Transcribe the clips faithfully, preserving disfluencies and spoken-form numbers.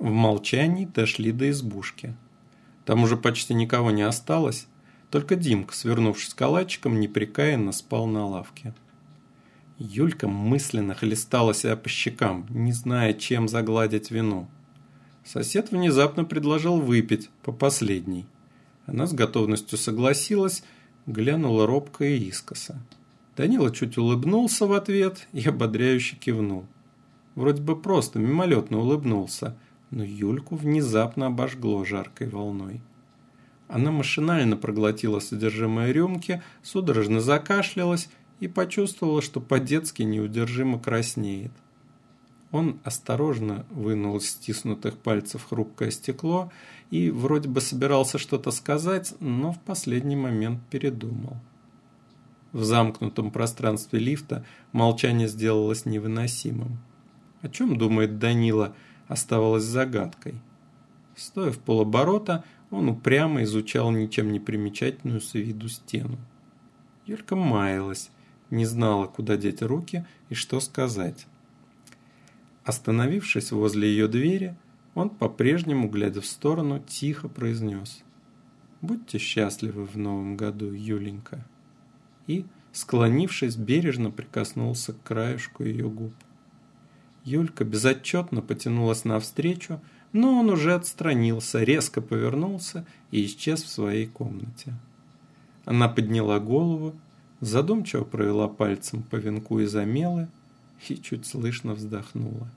В молчании дошли до избушки. Там уже почти никого не осталось, только Димка, свернувшись калачиком, непрекаянно спал на лавке. Юлька мысленно хлестала себя по щекам, не зная, чем загладить вину. Сосед внезапно предложил выпить по последней. Она с готовностью согласилась, глянула робко и искоса. Данила чуть улыбнулся в ответ и ободряюще кивнул. Вроде бы просто мимолетно улыбнулся, но Юльку внезапно обожгло жаркой волной. Она машинально проглотила содержимое рюмки, судорожно закашлялась и почувствовала, что по-детски неудержимо краснеет. Он осторожно вынул из стиснутых пальцев хрупкое стекло и вроде бы собирался что-то сказать, но в последний момент передумал. В замкнутом пространстве лифта молчание сделалось невыносимым. О чем думает Данила, оставалось загадкой. Стоя в полоборота, он упрямо изучал ничем не примечательную с виду стену. Юлька маялась, не знала, куда деть руки и что сказать. Остановившись возле ее двери, он, по-прежнему, глядя в сторону, тихо произнес: «Будьте счастливы в новом году, Юленька». И, склонившись, бережно прикоснулся к краешку ее губ. Юлька безотчетно потянулась навстречу, но он уже отстранился, резко повернулся и исчез в своей комнате. Она подняла голову, задумчиво провела пальцем по венку из омелы и чуть слышно вздохнула.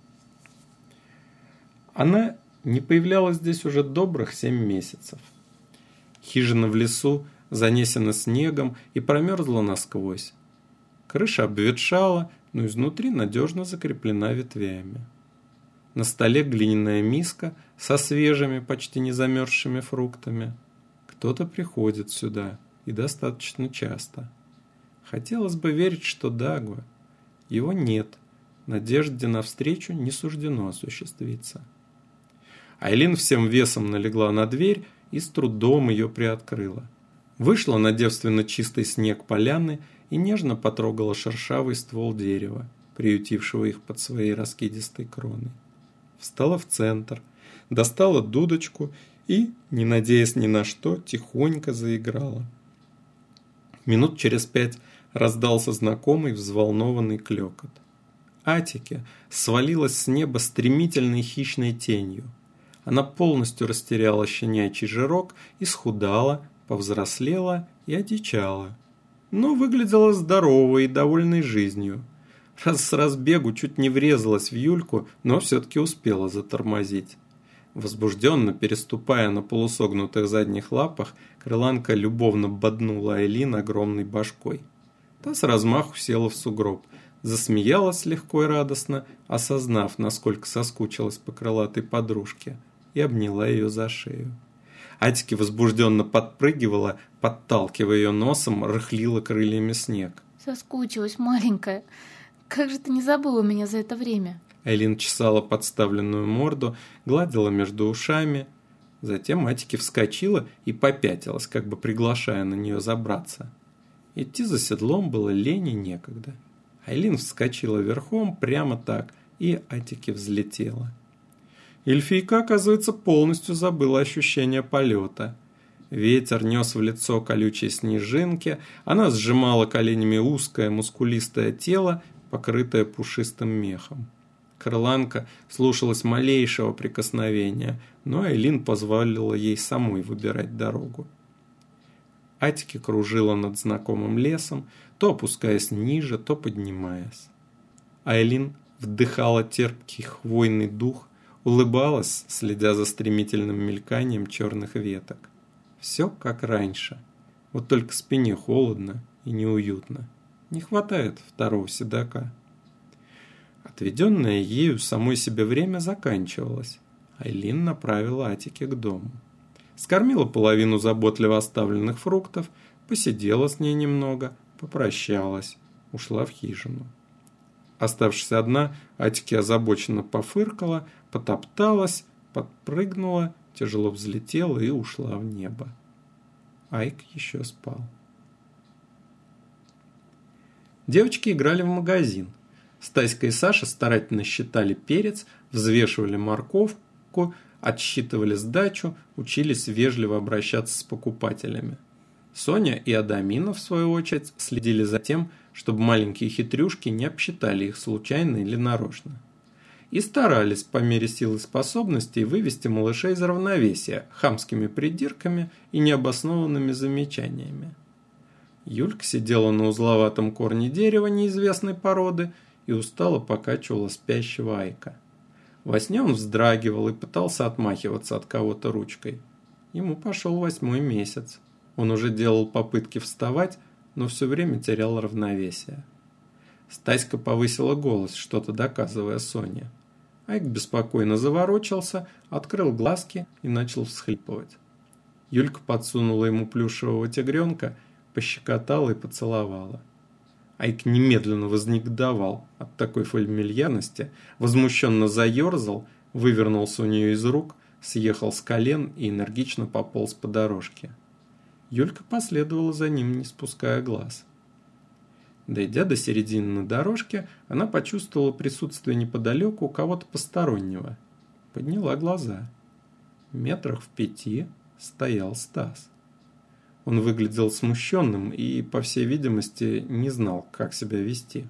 Она не появлялась здесь уже добрых семь месяцев. Хижина в лесу занесена снегом и промерзла насквозь. Крыша обветшала, но изнутри надежно закреплена ветвями. На столе глиняная миска со свежими, почти не замерзшими фруктами. Кто-то приходит сюда, и достаточно часто. Хотелось бы верить, что Дагва. Его нет. Надежде навстречу не суждено осуществиться. Айлин всем весом налегла на дверь и с трудом ее приоткрыла. Вышла на девственно чистый снег поляны и нежно потрогала шершавый ствол дерева, приютившего их под своей раскидистой кроной. Встала в центр, достала дудочку и, не надеясь ни на что, тихонько заиграла. Минут через пять раздался знакомый взволнованный клёкот. Атике свалилась с неба стремительной хищной тенью. Она полностью растеряла щенячий жирок, исхудала, повзрослела и одичала. Но выглядела здоровой и довольной жизнью. Раз с разбегу чуть не врезалась в Юльку, но все-таки успела затормозить. Возбужденно переступая на полусогнутых задних лапах, крыланка любовно боднула Айлин огромной башкой. Та с размаху села в сугроб, засмеялась легко и радостно, осознав, насколько соскучилась по крылатой подружке, и обняла ее за шею. Атике возбужденно подпрыгивала, подталкивая ее носом, рыхлила крыльями снег. «Соскучилась, маленькая. Как же ты не забыла меня за это время?» Айлин чесала подставленную морду, гладила между ушами. Затем Атике вскочила и попятилась, как бы приглашая на нее забраться. Идти за седлом было лень и некогда. Айлин вскочила верхом прямо так, и Атике взлетела. Эльфийка, оказывается, полностью забыла ощущение полета. Ветер нес в лицо колючие снежинки, она сжимала коленями узкое мускулистое тело, покрытое пушистым мехом. Крыланка слушалась малейшего прикосновения, но Айлин позволила ей самой выбирать дорогу. Атике кружила над знакомым лесом, то опускаясь ниже, то поднимаясь. Айлин вдыхала терпкий хвойный дух, улыбалась, следя за стремительным мельканием черных веток. Все как раньше, вот только спине холодно и неуютно. Не хватает второго седока. Отведенное ею самой себе время заканчивалось. Айлин направила Атике к дому. Скормила половину заботливо оставленных фруктов, посидела с ней немного, попрощалась, ушла в хижину. Оставшись одна, Атике озабоченно пофыркала, потопталась, подпрыгнула, тяжело взлетела и ушла в небо. Айк еще спал. Девочки играли в магазин. Стаська и Саша старательно считали перец, взвешивали морковку, покупку, отсчитывали сдачу, учились вежливо обращаться с покупателями. Соня и Адамина, в свою очередь, следили за тем, чтобы маленькие хитрюшки не обсчитали их случайно или нарочно. И старались по мере сил и способностей вывести малышей из равновесия хамскими придирками и необоснованными замечаниями. Юлька сидела на узловатом корне дерева неизвестной породы и устало покачивала спящего Айка. Во сне он вздрагивал и пытался отмахиваться от кого-то ручкой. Ему пошел восьмой месяц. Он уже делал попытки вставать, но все время терял равновесие. Стаська повысила голос, что-то доказывая Соне. Айк беспокойно заворочался, открыл глазки и начал всхлипывать. Юлька подсунула ему плюшевого тигренка, пощекотала и поцеловала. Айк немедленно вознегодовал от такой фамильярности, возмущенно заерзал, вывернулся у нее из рук, съехал с колен и энергично пополз по дорожке. Юлька последовала за ним, не спуская глаз. Дойдя до середины на дорожке, она почувствовала присутствие неподалеку у кого-то постороннего. Подняла глаза. Метрах в пяти стоял Стас. Он выглядел смущенным и, по всей видимости, не знал, как себя вести.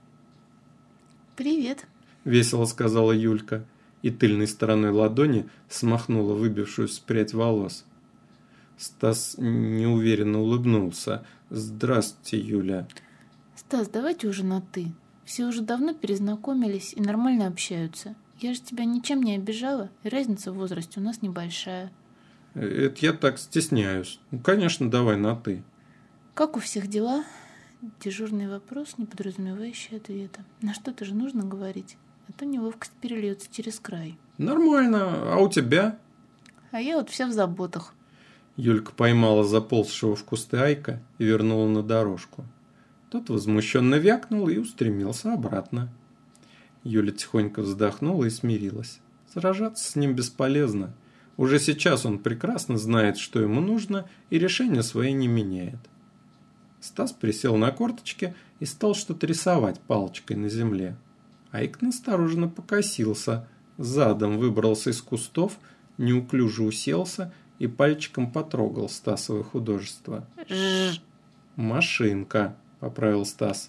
«Привет», — весело сказала Юлька и тыльной стороной ладони смахнула выбившуюся прядь волос. Стас неуверенно улыбнулся. «Здравствуйте, Юля». «Стас, давайте уже на «ты». Все уже давно перезнакомились и нормально общаются. Я же тебя ничем не обижала, и разница в возрасте у нас небольшая». «Это я так стесняюсь. Ну, конечно, давай на «ты». «Как у всех дела?» Дежурный вопрос, не подразумевающий ответа. На что-то же нужно говорить, а то неловкость перельется через край. «Нормально. А у тебя?» «А я вот вся в заботах». Юлька поймала заползшего в кусты Айка и вернула на дорожку. Тот возмущенно вякнул и устремился обратно. Юля тихонько вздохнула и смирилась. Сражаться с ним бесполезно. Уже сейчас он прекрасно знает, что ему нужно, и решение свои не меняет. Стас присел на корточки и стал что-то рисовать палочкой на земле. Айк настороженно покосился, задом выбрался из кустов, неуклюже уселся и пальчиком потрогал Стасово художество. «Машинка», — поправил Стас.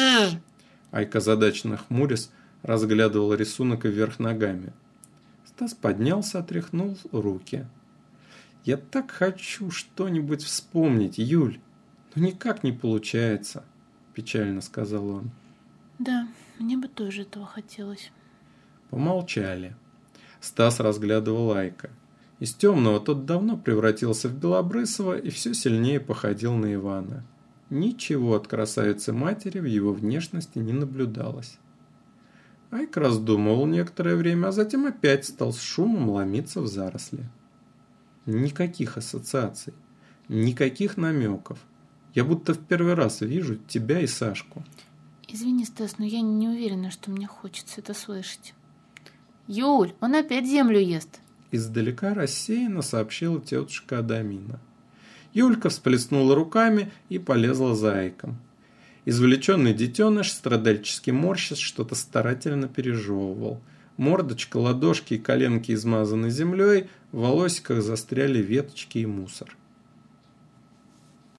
Айк озадаченно хмурясь разглядывал рисунок вверх ногами. Стас поднялся, отряхнул руки. «Я так хочу что-нибудь вспомнить, Юль, но никак не получается», — печально сказал он. «Да, мне бы тоже этого хотелось». Помолчали. Стас разглядывал Айка. Из темного тот давно превратился в белобрысого и все сильнее походил на Ивана. Ничего от красавицы-матери в его внешности не наблюдалось. Айк раздумывал некоторое время, а затем опять стал с шумом ломиться в заросли. Никаких ассоциаций, никаких намеков. Я будто в первый раз вижу тебя и Сашку. «Извини, Стас, но я не уверена, что мне хочется это слышать». «Юль, он опять землю ест!» Издалека рассеянно сообщила тетушка Адамина. Юлька всплеснула руками и полезла за Айком. Извлеченный детеныш, страдальчески морщась, что-то старательно пережевывал. Мордочка, ладошки и коленки измазаны землей, в волосиках застряли веточки и мусор.